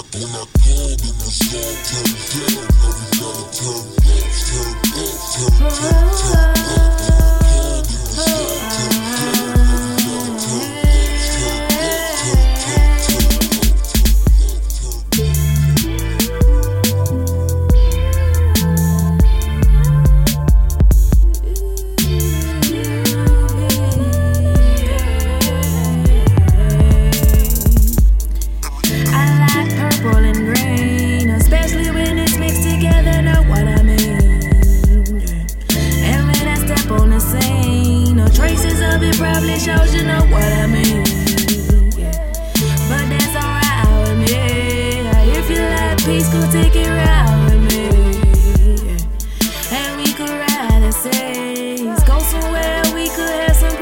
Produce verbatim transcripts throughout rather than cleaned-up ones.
Probably shows you know what I mean, yeah. But that's alright with me. If you like peace, go take it right with me, yeah. And we could ride the seas, go somewhere we could have some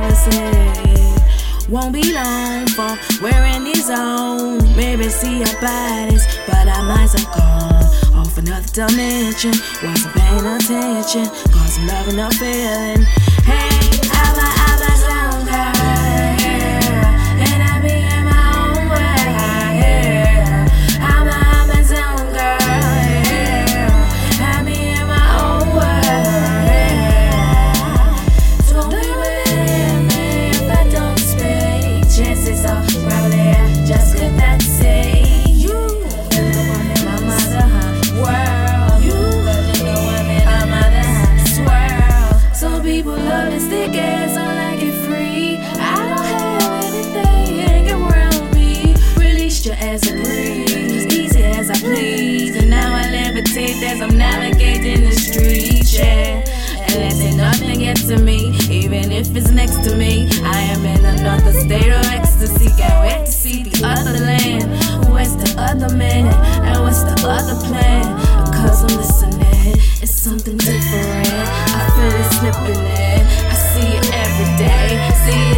privacy. Won't be long for we're in the zone. Maybe see our bodies, but our minds are gone off another dimension. Wasn't paying attention, cause I'm loving the feeling. Hey, I'm a, I'm a zone girl, yeah. And I be in my own way, yeah. I'm a, I'm a zone girl, yeah. I be in my own way, yeah. Don't be with me if I don't speak. Chances are probably I just could not see you. You're the one in my mother, huh? World, you the one in my mother, huh? Swirl. Some people love to stick ass on like it free. I don't have anything hanging around me. Release your ass a breeze, easy as I please. And now I levitate as I'm navigating the streets, yeah. And that ain't nothing gets to me, even if it's next to me. I am in another state of ecstasy. Can't wait to see the other land. Where's the other man? And what's the other plan? Cause I'm listening, it's something different. I feel it slipping in. I see it every day, see it